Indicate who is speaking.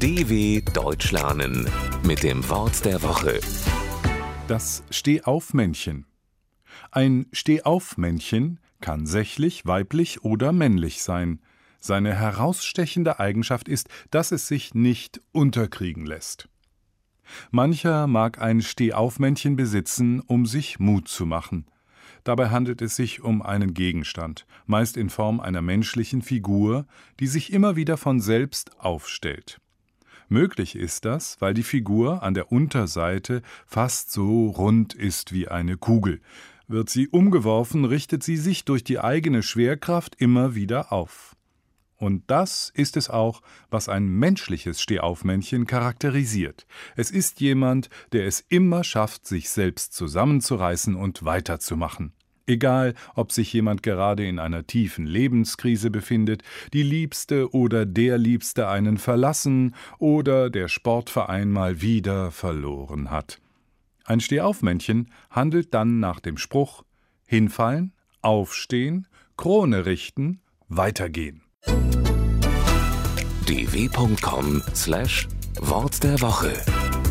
Speaker 1: DW Deutsch lernen mit dem Wort der Woche.
Speaker 2: Das Stehaufmännchen. Ein Stehaufmännchen kann sächlich, weiblich oder männlich sein. Seine herausstechende Eigenschaft ist, dass es sich nicht unterkriegen lässt. Mancher mag ein Stehaufmännchen besitzen, um sich Mut zu machen. Dabei handelt es sich um einen Gegenstand, meist in Form einer menschlichen Figur, die sich immer wieder von selbst aufstellt. Möglich ist das, weil die Figur an der Unterseite fast so rund ist wie eine Kugel. Wird sie umgeworfen, richtet sie sich durch die eigene Schwerkraft immer wieder auf. Und das ist es auch, was ein menschliches Stehaufmännchen charakterisiert. Es ist jemand, der es immer schafft, sich selbst zusammenzureißen und weiterzumachen. Egal, ob sich jemand gerade in einer tiefen Lebenskrise befindet, die Liebste oder der Liebste einen verlassen oder der Sportverein mal wieder verloren hat. Ein Stehaufmännchen handelt dann nach dem Spruch: hinfallen, aufstehen, Krone richten, weitergehen.
Speaker 1: dw.com/Wort der Woche